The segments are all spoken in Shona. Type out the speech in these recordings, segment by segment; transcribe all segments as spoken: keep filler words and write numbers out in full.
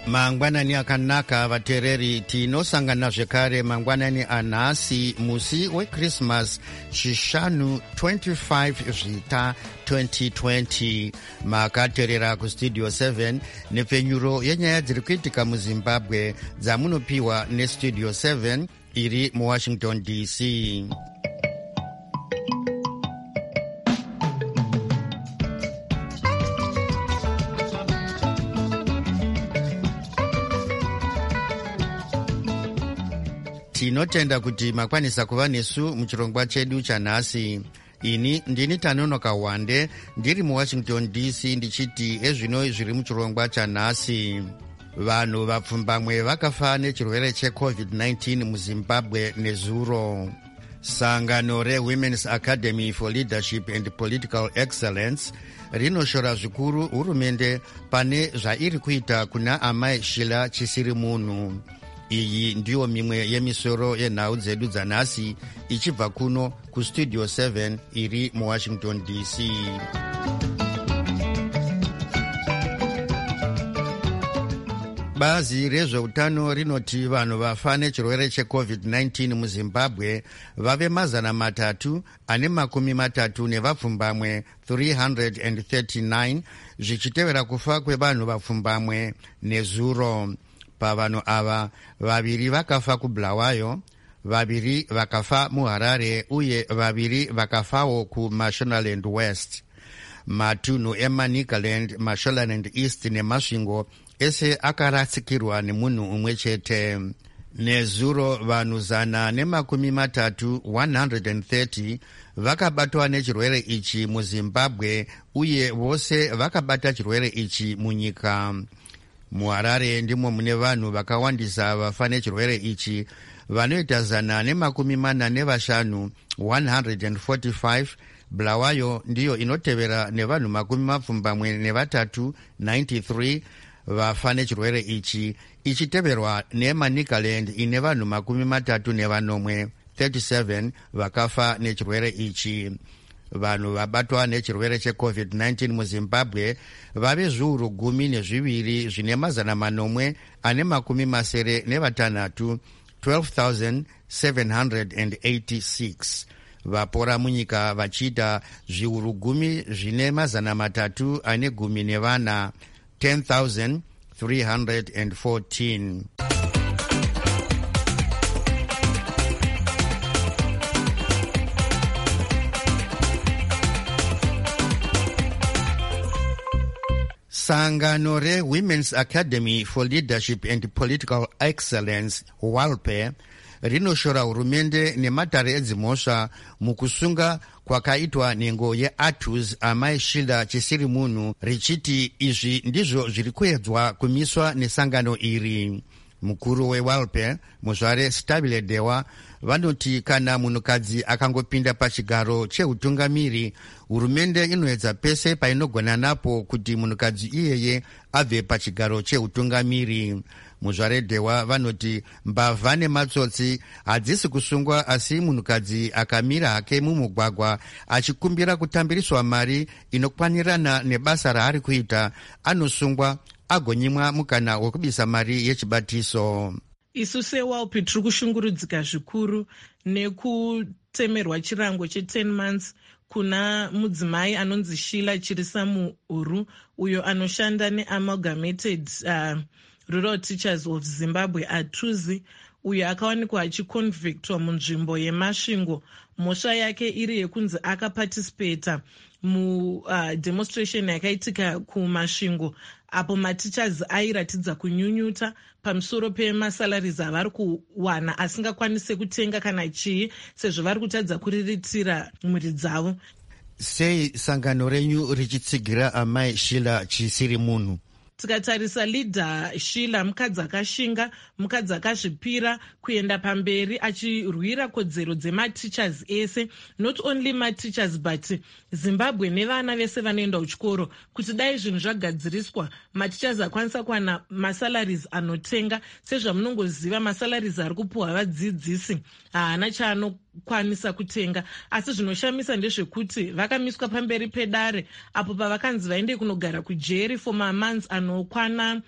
mangwanani akanaka vateereri, tinosangana zvekare mangwanani anhasi musi wechristmas chishanu twenty-five zvita twenty twenty. makateerera kustudio seven nepfenyuro yenyaya dziri kuitika muzimbabwe dzamunopiwa nestudio seven iri muwashington D C. tinotenda kuti makwanisa kuva nesu muchirongwa chedu chanhasi. ini ndini Tanonoka Wande ndiri muwashington D C ndichiti ezvino zviri muchirongwa chanhasi. vanhu vapfumbamwe vakafa nechirwere checovid nineteen muzimbabwe nezuro. sangano reWomen's Academy for Leadership and Political Excellence rinoshora zvikuru hurumende pane zvairi kuita kuna amai Shila Chisirimunhu. iyi ndiyo mimwe yemisoro yenhau dzedu dzanhasi ichibva kuno kustudio seven iri muwashington D C. bazi rezveutano rinoti vanhu vafa nechirwere checovid nineteen muzimbabwe vave mazana matatu ane makumi matatu nevapfumbamwe three hundred thirty-nine, zvichitevera kufa kwevanhu vapfumbamwe nezuro. pavanhu ava vaviri vakafa kuBulawayo, vaviri vakafa muHarare uye vaviri vakafawo kuMashonaland West. matunhu eManicaland, Mashonaland East neMasvingo ese akaratsikirwa nemunhu umwe chete. nezuro vanhu zana nemakumi matatu one hundred thirty vakabatwa nechirwere ichi muzimbabwe uye vose vakabata chirwere ichi munyika. muHarare ndimo mune vanhu vakawandisa vafa nechirwere ichi vanoita zana nemakumi mana nevashanu one hundred forty-five. Bulawayo ndiyo inotevera nevanhu makumi mapfumbamwe nevatatu ninety-three vafa nechirwere ichi, ichiteverwa neManicaland ine vanhu makumi matatu nevanomwe thirty-seven vakafa nechirwere ichi. vanhu vabatwa nechirwere checovid nineteen muzimbabwe vave zviuru gumi nezviviri zvine mazana manomwe ane makumi masere nevatanhatu twelve thousand seven hundred eighty-six. vapora munyika vachiita zviuru gumi zvine mazana matatu ane gumi nevana ten thousand three hundred fourteen. sangano reWomen's Academy for Leadership and Political Excellence WALPE rinoshora hurumende nematare edzimhosva mukusunga kwakaitwa nhengo yeArthurs amai Shila Chisirimunhu, richiti izvi ndizvo zviri kuedzwa kumiswa nesangano iri. mukuru weWALPE muzvare Stabile Dewa vanoti kana munhukadzi akangopinda pachigaro cheutungamiri, hurumende inoedza pese painogona napo kuti munhukadzi iyeye abve pachigaro cheutungamiri. muzvare Dewa vanoti mbavha nematsotsi hadzisi kusungwa, asi munhukadzi akamira hake mumugwagwa achikumbira kutambiriswa mari inokwanirana nebasa raari kuita anosungwa agonyimwa mukana wekubisa mari yechibatiso. isu seWALPE tiri kushungurudzika zvikuru nekutemerwa chirango che ten months kuna mudzimai anonzi Shila Chirisamuhuru uyo anoshanda neAmalgamated uh, Rural Teachers of Zimbabwe Arthurs, uyo akawanikwa achiconvictwa munzvimbo yeMasvingo, mhosva yake iri yekunzi akaparticipata mu uh, demonstration yakaitika kuMasvingo apo matichers airatidza kunyunyuta pamusoro pemasalaries avari kuwana asingakwanise kutenga kana chii sezvo vari kutadza kuriritira mhuri dzavo. sei sangano renyu richitsigira amai Shila Chisirimunhu? tikatarisa leader Shila mukadzi akashinga, mukadzi akazvipira kuenda pamberi achirwira kodzero dzematichers ese, not only matichers but Zimbabwe nevana vese vanoenda kuchikoro, kuti dai zvinhu zvagadziriswa matichers akwanisa kuwana masalaries anotenga. sezvamunongoziva masalaries ari kupuhwa vadzidzisi haana chaanokwanisa kutenga, asi zvinoshamisa ndezvekuti vakamiswa pamberi pedare apo pavakanzi vaende kunogara kujeri for mamonths anokwana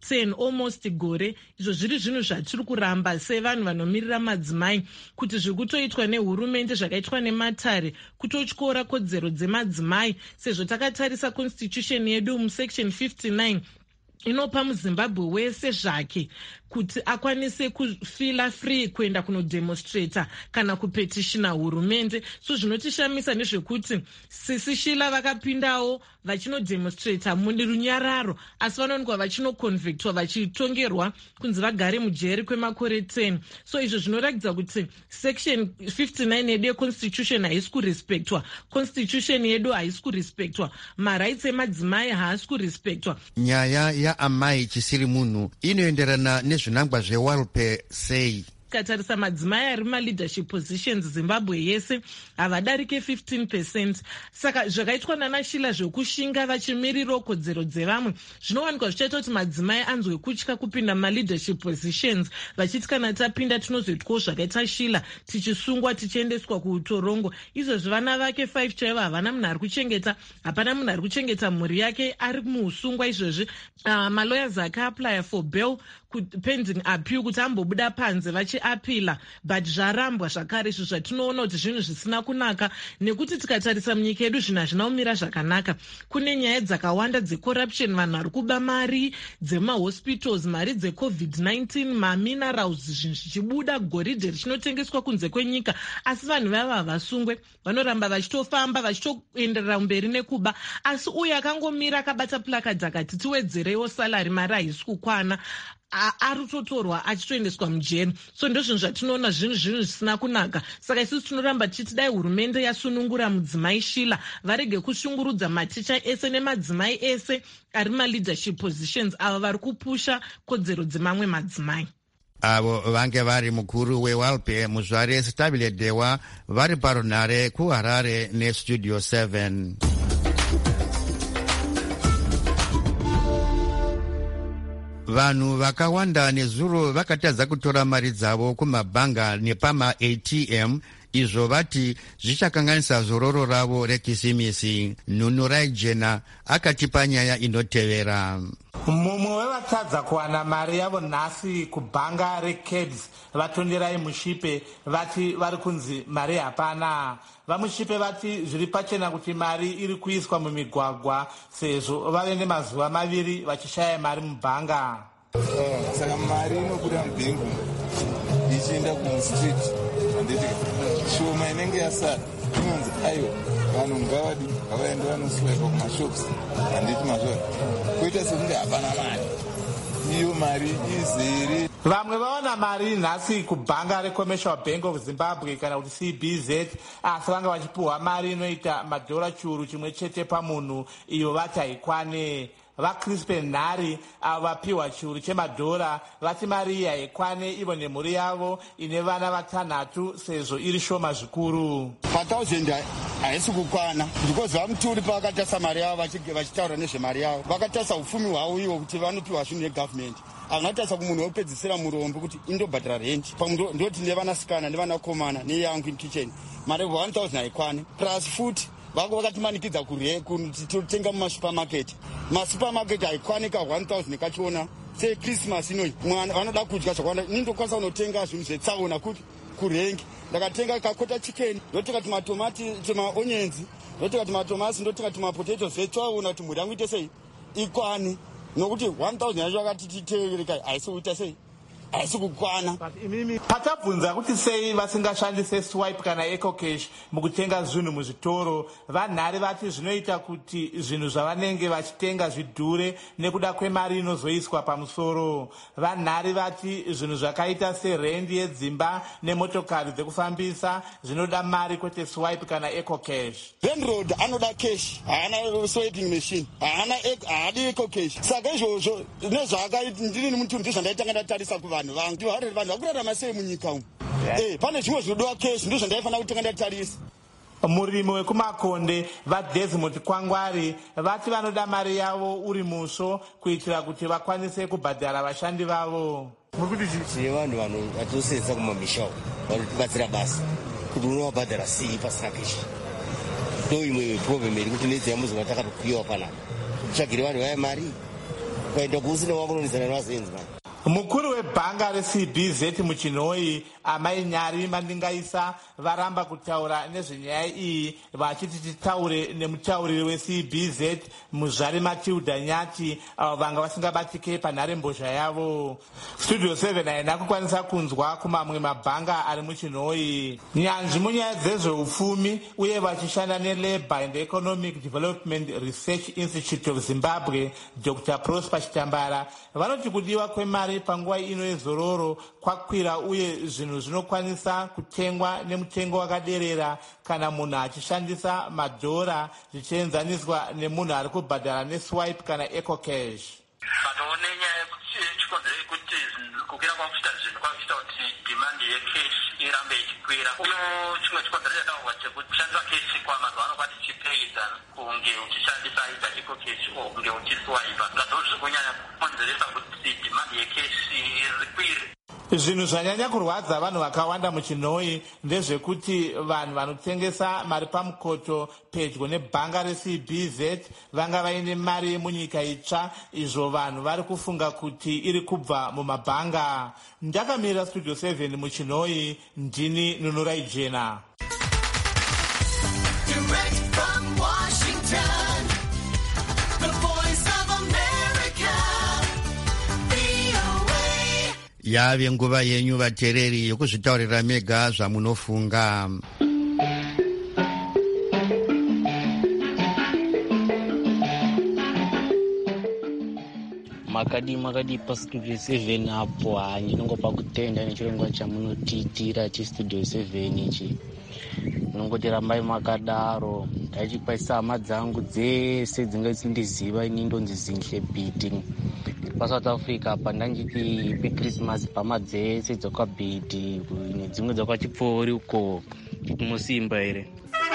ten almost gore. Izvo zviri zvinhu zvatiri kuramba sevanhu vanomirira madzimai kuti zvikutoitwa nehurumende zvakaitwa nematare kutotyora kodzero dzemadzimai, sezvo takatarisa constitution yedu musection fifty-nine inopa muZimbabwe wese zvake kuti akwanise kufila free kuenda kunodemonstrata kana kupetitiona hurumende. So zvinotishamisa nezvekuti sisi Shila vakapindawo vachinodemonstrata murunyararo, asi vanowanikwa vachinoconvictwa vachitongerwa kunzi vagare mujeri kwemakore ten. So izvo zvinoratidza kuti section fifty-nine yedu yeconstitution haisi kurespectwa, constitution yedu haisi kurespectwa, marights emadzimai haasi kurespectwa. Nyaya yaamai chisiri munhu inoenderana nezvinangwa zveWALPE sei? Katarisa madzimai ari maleadership positions Zimbabwe yese havadarike fifteen percent. Saka zvakaitwa nana Shila zvokushinga vachimirira kodzero dzevamwe zvinowanikwa zvichaita kuti madzimai anzwe kutya kupinda maleadership positions, vachiti kana tapinda tinozoitwawo zvakaita Shila, tichisungwa tichiendeswa kuutorongo. Izvozvo vana vake five chaivo havana munhu ari kuchengeta, hapana munhu ari kuchengeta mhuri yake, ari muusungwa izvozvi. Uh, malawyers akaapply for bail pending appeal kuti ambobuda panze vachiapila, but zvarambwa zvakare. Izvo zvatinoona kuti zvinhu zvisina kunaka, nekuti tikatarisa munyika yedu zvinhu hazvina kumira zvakanaka. Kune nyaya dzakawanda dzecorruption, vanhu vari kuba mari dzemahospitals, mari dzecovid nineteen, maminerals, zvinhu zvichibuda, goridhe richinotengeswa kunze kwenyika, asi vanhu vava havasungwe, vanoramba vachitofamba vachitoenderera mberi nekuba. Asi uyu akangomira akabata plakadhi akati tiwedzereiwo salary, mari haisi kukwana, ari totorwa achitoendeswa mujeri. So ndozvinhu zvatinoona zvinhu zvinhu zvisina kunaka. Saka isusu tinoramba tichiti dai hurumende yasunungura mudzimai Shila, varege kushungurudza maticha ese nemadzimai ese ari maleadership positions ava vari kupusha kodzero dzemamwe madzimai. Avo vange vari mukuru weWALPE Muzvare Stabile Dewa vari parunare kuHarare neStudio seven. Vanhu vakawanda nezuro vakatadza kutora mari dzavo kumabhanga nepama-A T M, izvo vati zvichakanganisa zororo ravo rekisimisi. Nunurai Jena akatipa nyaya inotevera. Mumwe wevatadza kuwana mari yavo nhasi kubhanga reCabs vatonderai mushipe vati vari kunzi mari hapana. Vamushipe vati zviri pachena kuti mari iri kuiswa mumigwagwa sezvo vave nemazuva maviri vachishaya mari mubhanga. Uh, saka mari inobuda mubhengu ichienda kumustreet, handiti shoma inenge yasara inonzi aiwa vanhu ngavadi ngavaende vanoswaipa kumashops, handiti mazvona kuita sekunge hapana mari. Iyo mari izere. Vamwe vaona mari nhasi kubhanga reCommercial Bank of Zimbabwe kana kuti C B Z, asi vanga vachipuhwa mari inoita madhora chiuru chimwe chete pamunhu, iyo vati haikwane. VaCrispen Nhari avo vapiwa chiuru chemadhora vati mari iyi haikwane ivo nemhuri yavo ine vana vatanhatu sezvo iri shoma zvikuru. patauzendi haisi kukwana because vamuturi pavakatasa mari yavo vachitaura nezvemari yavo vakatasa upfumi hwavo ivo kuti vanopiwa zvinhu negavhumendi. Anatasa kumunhu wopedzisira murombo kuti indobhadhara rent ndoti nevanasikana nevanakomana neyangu in kitchen mari one thousand haikwane plus futi vako vakatimanikidza kuti totenga mumasupermarket. Masupermarket haikwanika one thousand kachiona sechristmas inoi mwana vanoda kudya zvakawanda. Nindokwanisa kunotenga zvinhu zvetsaona kuti kurengi ndakatenga kakota chicken, ndotenga tumatomati tumaonyenzi, ndotenga tumatomasi, ndotenga tumapotatoes vetsaona kuti mhuri yangu ite sei ikwane, nokuti one thousand yacho vakati titeereka haisi kuita sei haisi kukwana. Patabvunza kuti sei vasingashandise swipe kana ecocash mukutenga zvinhu muzvitoro, vanhare vati zvinoita kuti zvinhu zvavanenge vachitenga zvidhure nekuda kwemari inozoiswa pamusoro. Vanhare vati zvinhu zvakaita serendi yedzimba nemotokari dzekufambisa zvinoda mari kwete swipe kana ecocash. Landlord anoda cash, haana swiping machine, haana haadi ecocash. Saka izvozvo nezvaakaita ndini mutunhu ndizvandaitanga ndatarisa kuvanhu vangu vanhu vakurarama sei munyika umu. Eh, pane zvimwe zvinodiwa cash ndizvo ndaifanira kutanga ndatarisa. Murimi wekumakonde vaDesmond Kwangwari vati vanoda mari yavo uri musvo kuitira kuti vakwanise kubhadhara vashandi vavo. Tine vanhu vanotosedza kumamisha vanotibatsira basa kuti unovabhadhara sei pasina cash. Ndo imwe problem iri kuti nedzi yamuzonga takatopiwa panapa kutsvagire vanhu vaya mari ukaenda kusina wakunonizana nevazenzi mani. Mukuru webhanga reC B Z muChinhoyi Amai Nyari Mandingaisa varamba kutaura nezvenyaya iyi vachiti titaure nemutauriri weC B Z Muzvare Matilda Nyati avo vanga vasingabatike panharembozha yavo. Studio seven haina kukwanisa kunzwa kumamwe mabhanga ari muChinhoyi. Nyanzvi munyaya dzezveupfumi uye vachishanda neLabour and Economic Development Research Institute of Zimbabwe Doctor Prosper Chitambara vanoti kudiwa kwemari panguva ino yezororo kwakwira uye zvinhu zvinokwanisa kutengwa nemutengo wakaderera kana munhu achishandisa madhora zvichienzaniswa nemunhu ari kubhadhara neswipe kana ecocash. Panoone nyaya yechikonzero yekuti kukwira kwakuita zvinhu kwakuita kuti dhimandi yecash irambe ichikwira. Uno chimwe chikonzero chataurwa chekushandisa cash kwamazuva ano kwati chipeida kunge uchishandisa ita ecocash o kunge uchiswipa. Ndazvo zviri kunyanya kukonzeresa kuti dhimandi yecash ikwire. Zvinhu zvanyanya kurwadza vanhu vakawanda muChinhoyi ndezvekuti vanhu vanotengesa mari pamukoto pedyo nebhanga reC B Z vanga vaine mari munyika itsva, izvo vanhu vari kufunga kuti iri kubva mumabhanga. Ndakamirira Studio seven muChinhoyi, ndini Nunurai Jena. Yave nguva yenyu vateereri yokuzvitaurira mega zvamunofunga. Makadi makadi pa Studio seven apo ndinongopa kutenda nechirongwa chamunotitira cheStudio seven ichi. Nongoti rambai makadaro ndachikwaisa hama dzangu dzese dzingadziziva ini ndonzi Zinhle Bhiti paSouth Africa apa ndanjiti peChristmas pama dzese dzakabhiti nedzimwe dzakachipfori uko kuti musimba here.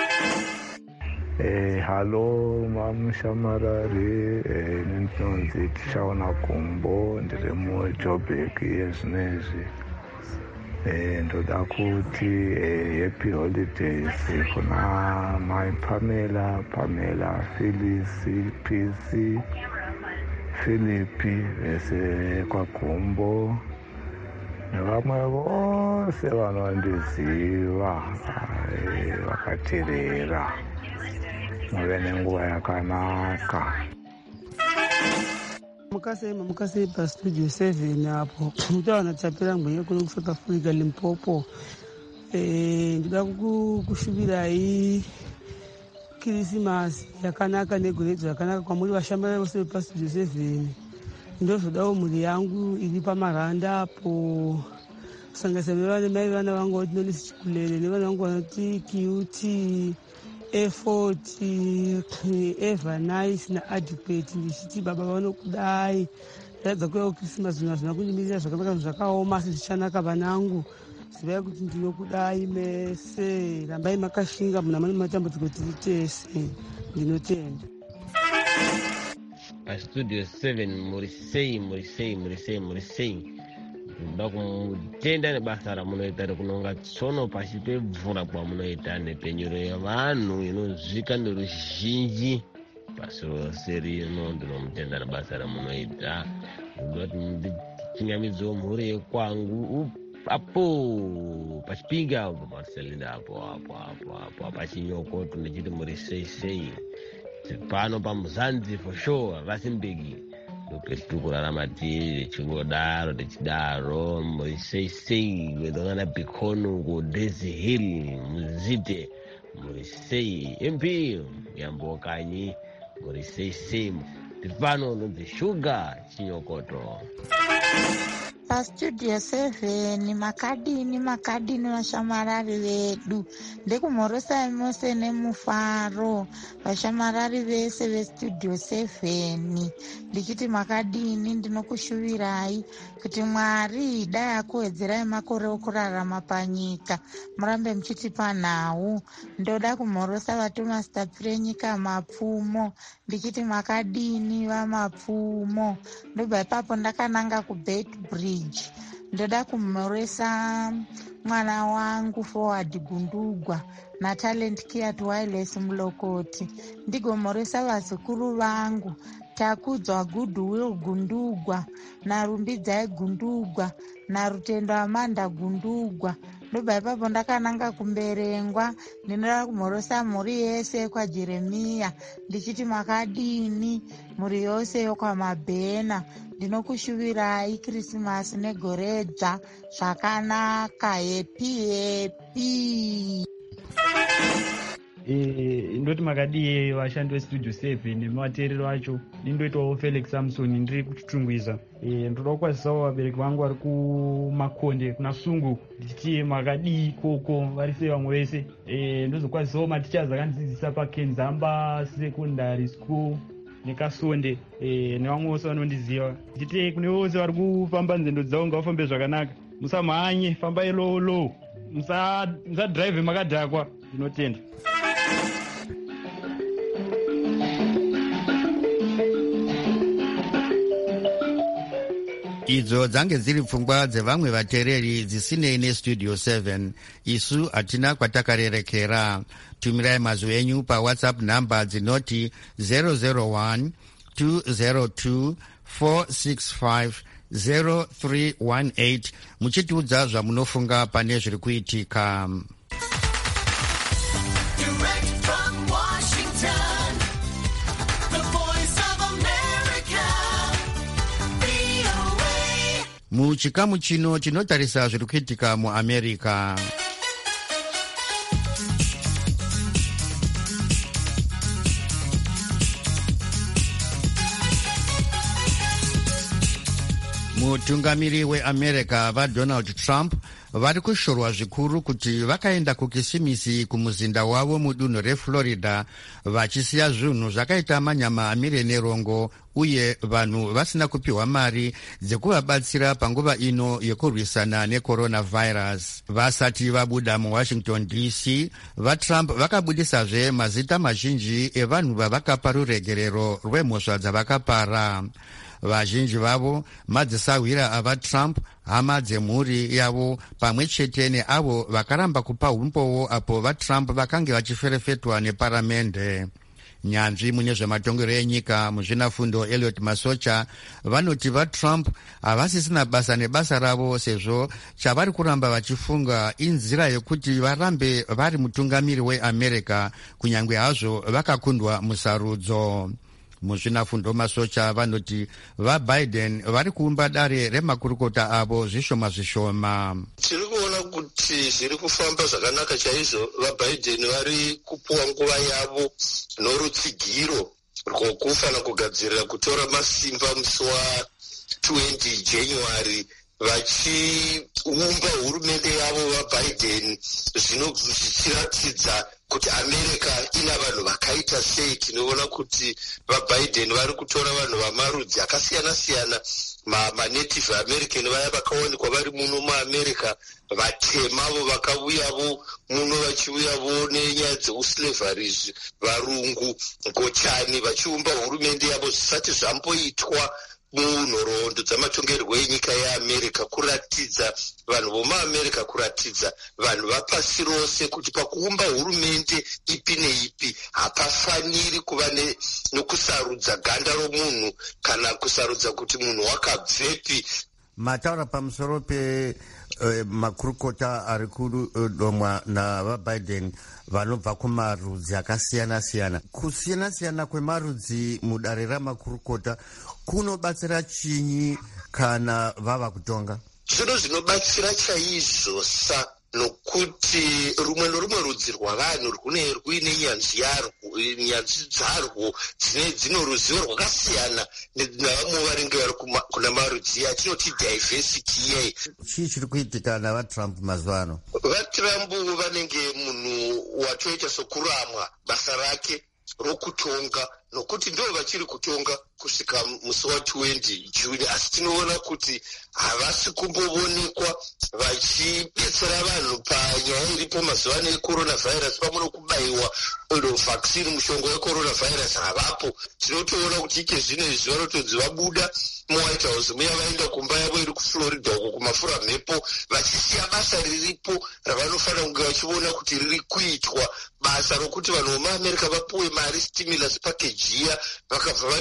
Eh, hallo mamushamarari eh, ndinonzi Tishaona Gumbo ndiri muJoburg yezvinezvi. Eh, ndoda kuti eh, happy holidays kuna mai Pamela, Pamela, Phyllis, P C, Philippi vese kwaGumbo nevamwe vose vanondiziva vakateerera. Muve nenguva yakanaka. Mukasema mukasema pa Studio seven apo mutawana tapira mwenye kuno kuSouth Africa Limpopo. Eh, ndida kushuvirai Christmas yakanaka negredzo yakanaka kwamuri vashambira vose pa Studio seven. Ndozvodawo mhuri yangu iri pamaranda apo kusangisa nevana mai vana vangu vatinolisi chikulele nevana vangu vanoti Cute, Effort, Eva Nice na Adequate. Ndichiti baba vanokudai ndaedza kuuya kuChristmas zvino zvina kundimirira zvakanaka zvakaoma asi zvichanaka vanangu. Zivai kuti ndinokudai mese, rambai makashinga muna mane matambudziko tiri tese. Ndinotenda. paStudio seven muri sei muri sei muri sei muri sei. Ndoda kumutenda nebasa ramunoita rekunonga tsono pasi pemvura kwamunoita nepenyuro yevanhu inozvika neruzhinji pasi rose rino. Ndinomutenda nebasa ramunoita. Ndoti ndichingamidzewo mhuri yekwangu apo pachipinga Marcelina apo apo apo apo pachinyokoto ndichiti muri sei sei. Pano pamuzanzi for sure Rustenburg ndopetiri kurarama tiri chingodaro tichidaro muri sei sei wedongana Bikono ku Daisy Hill muzite muri sei M P yambokanyi muri sei sei. Tifano nonzi Sugar chinyokoto. paStudio seven makadini makadini vashamarari vedu ndekumhorosai mose nemufaro vashamarari vese veStudio seven. Ndichiti makadini ndinokushuvirai kuti Mwari dai akuwedzerai makore okurarama panyika murambe muchitipa nhau. Ndoda kumhorosa vatomastapfire nyika mapfumo ndichiti makadini vamapfumo. Ndobva ipapo ndakananga kuBeitbridge. Ndoda kumhoresa mwana wangu Forward Gundugwa na Talent Care Wireless Mulokoti. Ndigomhoresa vazukuru vangu takudzwa Goodwill Gundugwa, Narumbidzai Gundugwa, Narutendo Amanda Gundugwa. Ndobva ipapo ndakananga kumberengwa. Ndinoda kumhorosa mhuri yese kwa Jeremiya ndichiti makadini, mhuri yose yokwamabhena. Ndinokushuvirai Krismasi negoredza zvakanaka. Happy happy. Eh, ndoti makadii vashandi vestudio seven nemateerero acho. Ndindoitawo Felix Samson ndiri kuchitungwiza. Eh, ndoda kukwazisawo vabereki vangu vari kumakonde kuna Sungu ndichiti makadii koko vari sei vamwe vese. Eh, ndozokwazisawo matichers akandidzidzisa paKenzamba Secondary School nekasonde eh, nevamwe vose vanondiziva. Ndichiti kune vose vari kufamba nzendo dzavo ngavafambe zvakanaka. Musamhanye, fambai low low. Musa musadrive makadhakwa. Ndinotenda. Idzo dzange dziri pfungwa dzevamwe vateereri dzisinei nestudio seven. Isu hatina kwatakarerekera. Tumirai mazwi enyu pawhatsapp namba dzinoti zero zero one two zero two four six five zero three one eight muchitiudza zvamunofunga pane zviri kuitika. Muchikamu chino chinotarisa zviri kuitika muAmerica. Mutungamiri weAmerica vaDonald Trump vari kushorwa zvikuru kuti vakaenda kukisimisi kumuzinda wavo mudunhu reFlorida vachisiya zvinhu zvakaita manyama amire nerongo uye vanhu vasina kupiwa mari dzekuvabatsira panguva ino yekurwisana necoronavirus. Vasati vabuda muWashington D C, vaTrump vakabudisazve mazita mazhinji evanhu vavakapa ruregerero rwemhosva dzavakapara. Vazhinji vavo madzisawira avaTrump, hama dzemhuri yavo pamwe chete neavo vakaramba kupa umbowo apo vaTrump vakange vachiferefetwa neparamende. Nyanzvi mune zvematongero enyika muzvinafundo Elliot Masocha vanoti vaTrump havasisina basa nebasa ravo sezvo chavari kuramba vachifunga inzira yekuti varambe vari mutungamiri weAmerica kunyange hazvo vakakundwa musarudzo. Muzvinafundo Masocha vanoti vaBiden vari kuumba dare remakurukota avo zvishoma zvishoma. Tiri kuona kuti zviri kufamba zvakanaka chaizvo. VaBiden vari kupuwa nguva yavo norutsigiro rwokufana kugadzirira kutora masimba musi wa20 January vachiumba hurumende yavo vaBiden, zvino zvichiratidza kuti America ina vanhu vakaita sei. Tinoona kuti vaBiden vari kutora vanhu vamarudzi akasiyana siyana, manative American vaya vakawanikwa vari muno muAmerica, vatema vo vakauyavo muno vachiuyavo nenyaya dzeuslavery, varungu, ngochani, vachiumba hurumende yavo zvisati zvamboitwa munhoroondo dzamatongerwo enyika yeAmerica, kuratidza vanhu vomuAmerica, kuratidza vanhu vapasi rose kuti pakuumba hurumende ipi neipi hapafaniri kuva nokusarudza ganda romunhu kana kusarudza kuti munhu wakabvepi. Mataura pamusoro pe uh, makurukota ari kudomwa navaBiden vanobva kumarudzi akasiyana siyana. Kusiyana siyana kwemarudzi mudare ramakurukota kunobatsira chinyi kana vava kutonga? Zvino zvinobatsira chaizvo sa nokuti rumwe norumwe rudzi rwavanhu rwune rwine nyanzvi yarwo, nyanzvi dzarwo dzine dzino ruzivo rwakasiyana navamwe varinge vari kuna marudzi atinoti diversity yei. Chii chiri kuitika navaTrump mazuva ano? VaTrump vanenge munhu watoita sokuramwa basa rake rokutonga, nokuti ndo vachiri kutonga kusvika musi wa20 June, asi tinoona kuti havasi kumboonekwa vachibetsera vanhu panyaya iripo mazuva ano yecoronavirus. Pamwe nokubayiwa vaccine, mushonga wecoronavirus havapo. Tinotoona kuti ike zvino izvi vanotonzi vabuda muWhite House muya vaenda kumba yavo iri kuFlorida uko kumafura mhepo, vachisiya basa riripo ravanofanira kunge vachiona kuti riri kuitwa, basa rokuti vanhu vomuAmerica vapuwe mari, stimulus package iya, vakabva varisiya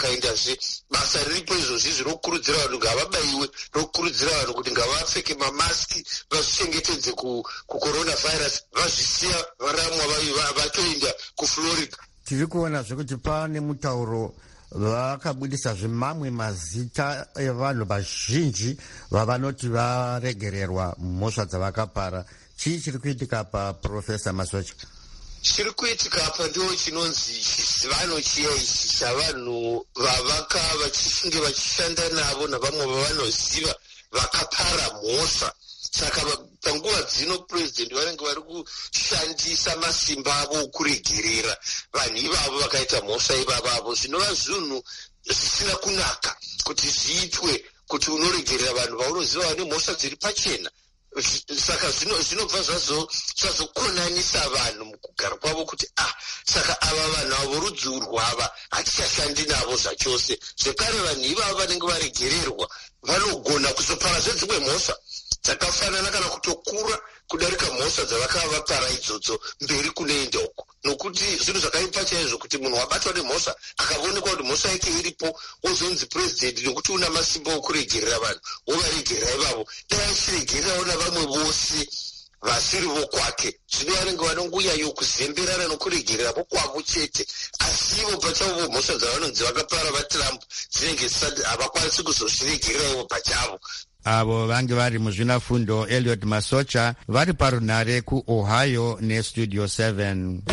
vakaendazve basa riripo izvozvi zvinokurudzira vanhu ngavabayiwe, rinokurudzira vanhu kuti ngavapfeke mamaski vazvichengetedze kucoronavirus, vazvisiya varamwa vatoenda kuflorida. Tiri kuona zvekuti pane mutauro vakabudisa zvimamwe mazita evanhu vazhinji vavanoti varegererwa mhosva dzavakapara. Chii chiri kuitika pa Profesa Masocha? Chiri kuitika apa ndo chinonzi chizivano chiya ichi chavanhu vavaka vachinge vachishanda navo navamwe vavanoziva vakapara mhosva. Saka panguva dzino purezidendi vanenge vari kushandisa masimba avo okuregerera vanhu ivavo vakaita mhosva ivavavo. Zvinova zvinhu zvisina kunaka kuti zviitwe, kuti unoregerera vanhu vaunoziva vane mhosva dziri pachena. Saka zvinobva zvazokonanisa vanhu mukugara kwavo kuti ah, saka ava vanhu avo rudzi urwava hatichashandi navo zvachose. Zvekare vanhu ivavo vanenge varegererwa vanogona kuzoparazve dzimwe mhosva dzakafanana kana kutokura kudarika mhosva dzavakava vapara idzodzo mberi kunoenda uko, nokuti zvinhu zvakaipa chaizvo kuti munhu wabatwa nemhosva akaonekwa kuti mhosva yake iripo wozonzi purezidendi nekuti una masimba okuregerera vanhu wovaregerera ivavo. Dai achiregererawo navamwe vose vasiri vokwake, zvino vanenge vanongoyayo kuzemberana nokuregerera vokwavo chete, asi ivo pachavo mhosva dzavanonzi vakapara vatrump dzinenge zisati havakwanisi kuzozviregerera ivo pachavo. Avo vange vari muzvinafundo Elliot Masocha vari parunare kuOhio neStudio seven.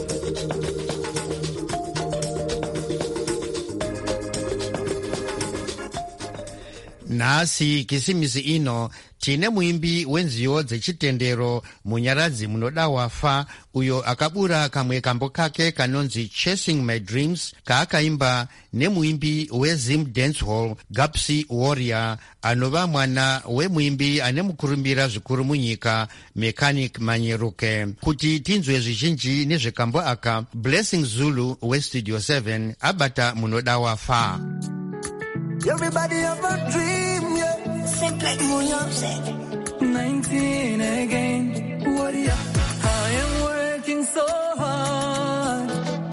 Nhasi kisimisi ino tine muimbi wenziyo dzechitendero munyaradzi munoda wafa uyo akabura kamwe kambo kake kanonzi Chasing My Dreams kaakaimba nemuimbi weZim Dancehall Gapsi Warrior anova mwana wemuimbi ane mukurumbira zvikuru munyika Mechanic Manyeruke. Kuti tinzwe zvizhinji nezvekambo aka, Blessing Zulu weStudio seven abata munoda wafa. Everybody have a dream, yeah. Simply music. nineteen again. Warrior. I am working so hard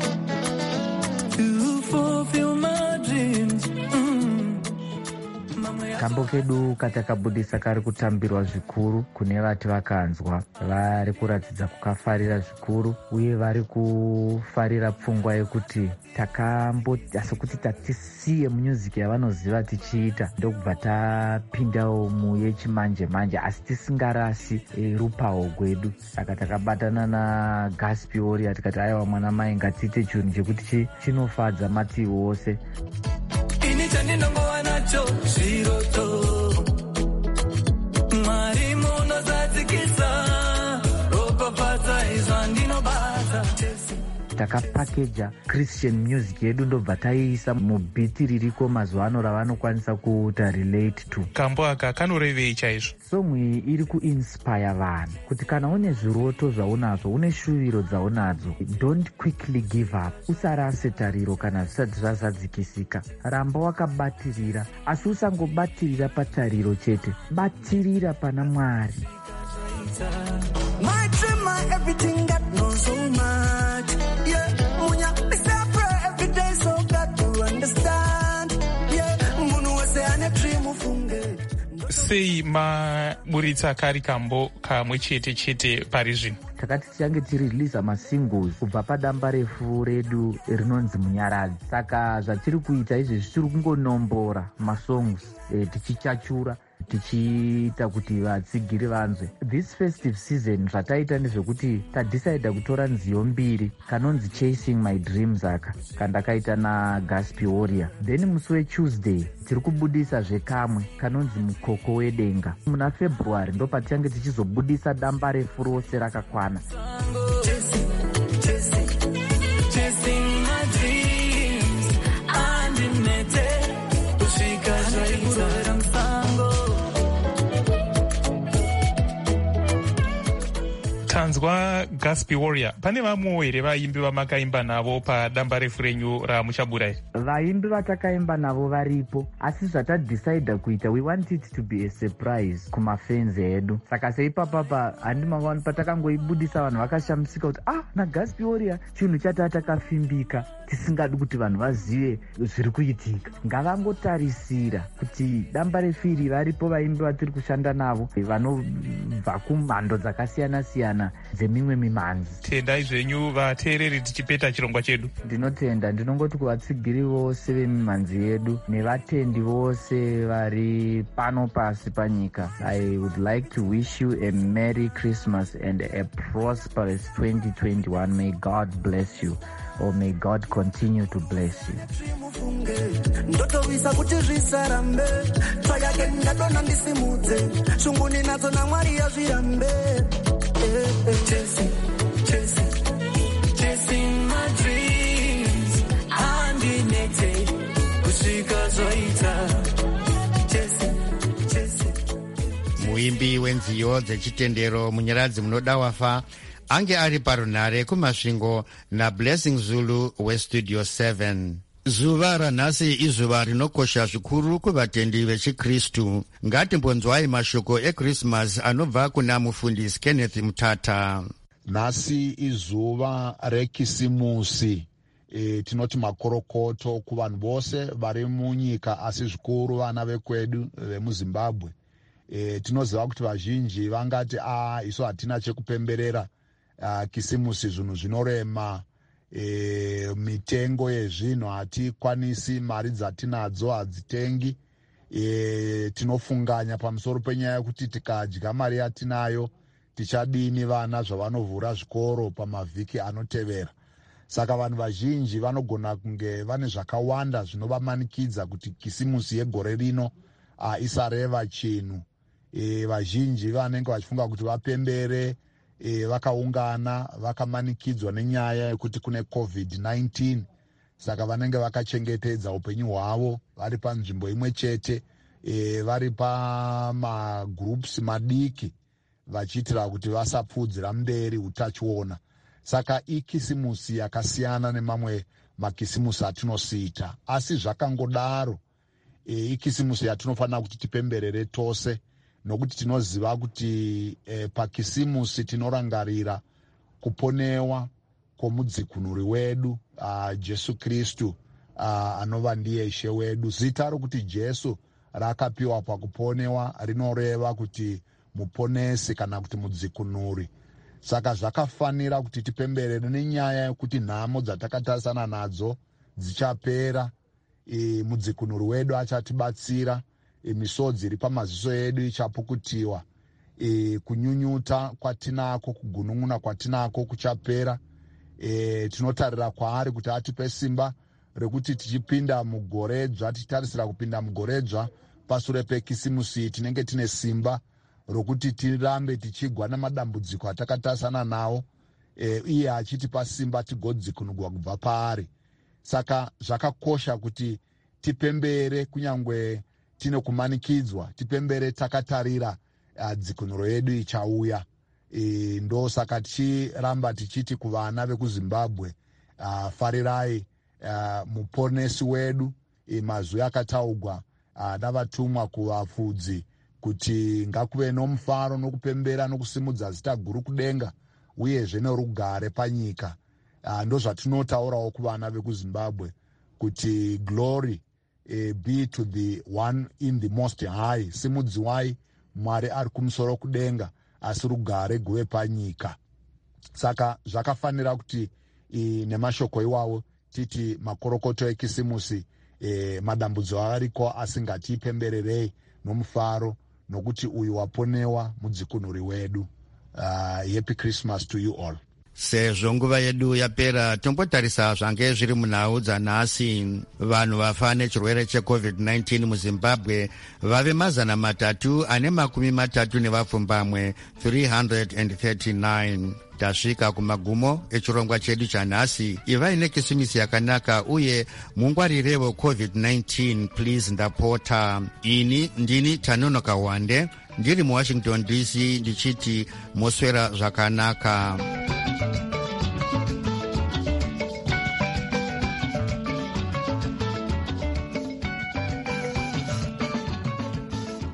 to fulfill my dreams. Mm. Kambo kedu katakabudisa kari kutambirwa zvikuru kune vati vakanzwa, vari kuratidza kukafarira zvikuru uye vari kufarira pfungwa yekuti takambo asikuti tatisiye music yavanoziva tichiita ndokubva tapindawo muyechimanje manje asi tisingarasi e, rupawo gwedu. Saka takabatana na Gapsi Warrior tikati aiwa mwana mai ngatiite chinhu chekuti chinofadza mativi wose. Ini chandinongova nacho zviroto Mwari munozadzikisa ropafadza izvandinobata. Takapakeja Christian music yedu ndobva taiisa mubhiti ririko mazuva ano ravanokwanisa kuta relate to. Kambo aka kanorevei chaizvo? Song iyi iri kuinspire vanhu kuti kana une zviroto zvaunazvo, une shuviro dzaunadzo, don't quickly give up. Usarase tariro kana zvisati zvazadzikisika. Ramba wakabatirira, asi usangobatirira patariro chete, batirira pana Mwari. My dream, my everything, God knows so much. Yeah, munya, I pray every day so God to understand. Yeah, munu wase ane dream ufunge. Sei maburitsa kari kambo kamwe chete chete pari zvino? Takati tichange tireleasa masingles kubva padamba refu redu rinonzi Munyaradzi. Saka zvatiri kuita izvezvi tiri kungonombora masongs e, tichichachura tichiita kuti vatsigiri vanzwe. This festive season zvataita ndezvekuti tadecida kutora nziyo mbiri kanonzi Chasing My Dreams aka kandakaita na Gapsi Warrior. Then musi weTuesday tiri kubudisa zvekamwe kanonzi Mukoko Wedenga. Muna February ndo patichange tichizobudisa damba refu rose rakakwana. Chasing, chasing, chasing my dreams. Andinete kusvika zvaita musango. Tanzwa Gapsi Warrior, pane vamwewo here vaimbi vamakaimba navo padamba refu renyu ramuchabura iri? Vaimbi vatakaimba navo varipo, asi zvatadecida kuita we want it to be a surprise kumafenzi edu. Saka seipapapa handimangani patakangoibudisa vanhu vakashamisika kuti ah, naGapsi Warrior chinhu chataa takafimbika. tisingadi kuti vanhu vazive zviri kuitika. Ngavangotarisira kuti damba refu iri varipo vaimbi vatiri kushanda navo vanobva kumhando dzakasiyana siyana dzemimwe mimanzi. Tendai zvenyu vateereri tichipeta chirongwa chedu. Ndinotenda, ndinongoti kuvatsigiri vose vemimanzi yedu nevatendi vose vari pano pasi panyika. I would like to wish you a Merry Christmas and a prosperous twenty twenty-one. May God bless you, or may God continue to bless you. Ndotowisa kuti zvisarambe tsvakake ndadona ndisimudze shunguni nadzo namwari yazvirambe chasing chasing chasing my dreams handinete kusvika zvaita chasing chasing. Muimbi wenziyo dzechitendero munyaradzi munoda wafa ange ari parunhare kumasvingo naBlessing Zulu westudio seven. Zuva ranhasi izuva rinokosha zvikuru kuvatendi vechikristu. Ngatimbonzwai mashoko eChristmas anobva kuna mufundisi Kenneth Mutata. Nhasi izuva rekisimusi. E, tinoti makorokoto kuvanhu vose vari munyika asi zvikuru vana vekwedu vemuZimbabwe. E, tinoziva kuti vazhinji vangati a isu hatina chekupemberera uh, kisimusi zvinhu zvinorema. E, mitengo yezvinhu hatikwanisi, mari dzatinadzo hadzitengi. E, tinofunganya pamusoro penyaya yekuti tikadya mari yatinayo tichadini vana zvavanovhura zvikoro pamavhiki anotevera. Saka vanhu vazhinji vanogona kunge vane zvakawanda zvinovamanikidza kuti kisimusi yegore rino uh, isareva chinhu. E, vazhinji vanenge vachifunga kuti vapembere E, vakaungana vakamanikidzwa nenyaya yekuti kune covid nineteen, saka vanenge vakachengetedza upenyu hwavo vari panzvimbo imwe chete, e, vari pamagroups madiki vachiitira kuti vasapfudzira mberi utachiona. Saka ikisimusi yakasiyana nemamwe makisimusi atinosiita, asi zvakangodaro e, ikisimusi yatinofanira kuti tipemberere tose, nokuti tinoziva kuti eh, pakisimusi tinorangarira kuponewa kwomudzikunuri wedu uh, Jesu Kristu uh, anova ndiye Ishe wedu. Zita rokuti Jesu rakapiwa pakuponewa rinoreva kuti muponesi kana kuti mudzikunuri. Saka zvakafanira kuti tipemberere nenyaya yekuti nhamo dzatakatarisana nadzo dzichapera, e, mudzikunuri wedu achatibatsira, E, misodzi iri pamaziso edu ichapukutiwa, e, kunyunyuta kwatinako, kugunun'una kwatinako kuchapera. E, tinotarira kwaari kuti atipe simba rekuti tichipinda mugoredzva, tichitarisira kupinda mugoredzva pasure pekisimusi tinenge tine simba rokuti tirambe tichigwa nemadambudziko atakatarisana nawo, e, iye achitipa simba tigodzikunugwa kubva paari. Saka zvakakosha kuti tipembere kunyangwe tine kumanikidzwa, tipembere takatarira uh, dzikunuro yedu ichauya. E, ndo saka tichiramba tichiti kuvana vekuZimbabwe, uh, farirai uh, muponesi wedu. E, mazwi akataugwa uh, navatumwa kuvafudzi kuti ngakuve nomufaro nokupembera nokusimudza zita guru kudenga uyezve norugare panyika. Uh, ndo zvatinotaurawo kuvana vekuZimbabwe kuti glory Uh, be to the one in the most high. Simudziwai Mwari ari kumusoro kudenga, asi rugare guve panyika. Saka zvakafanira kuti uh, nemashoko iwawo titi makorokoto ekisimusi, uh, madambudzo ariko asingatipembererei nomufaro, nokuti uyu waponewa mudzikunuri wedu. Uh, happy Christmas to you all. Sezvo nguva yedu yapera, tombotarisa zvange zviri munhau dzanhasi. Vanhu vafa nechirwere checovid nineteen muZimbabwe vave mazana matatu ane makumi matatu nevapfumbamwe three hundred thirty-nine. Tasvika kumagumo echirongwa chedu chanhasi. Ivai nekisimisi yakanaka uye mungwarirevo covid nineteen please ndapota. Ini ndini Tanonoka Wande ndiri muWashington D C ndichiti moswera zvakanaka.